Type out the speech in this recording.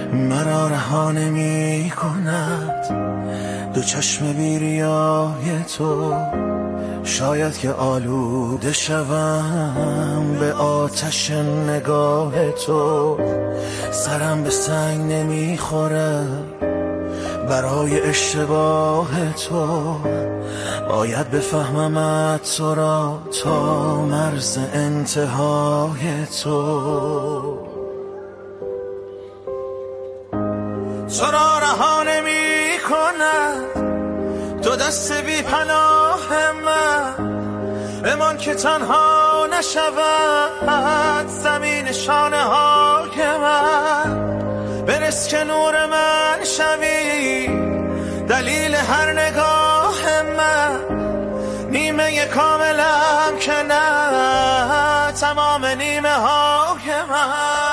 مرا رها نمی کند دو چشم بیریای تو. شاید که آلوده شوم به آتش نگاه تو. سرم به سنگ نمیخوره برای اشتباه تو. باید بفهممت تو را تا مرز انتهای تو. تو را رها نمی کند دو دست بی پناه من. بمان که تنها نشود زمین شانه های من. برس که نور من شوی دلیل هر نگاه من. نیمه کاملم که نه تمام نیمه های من.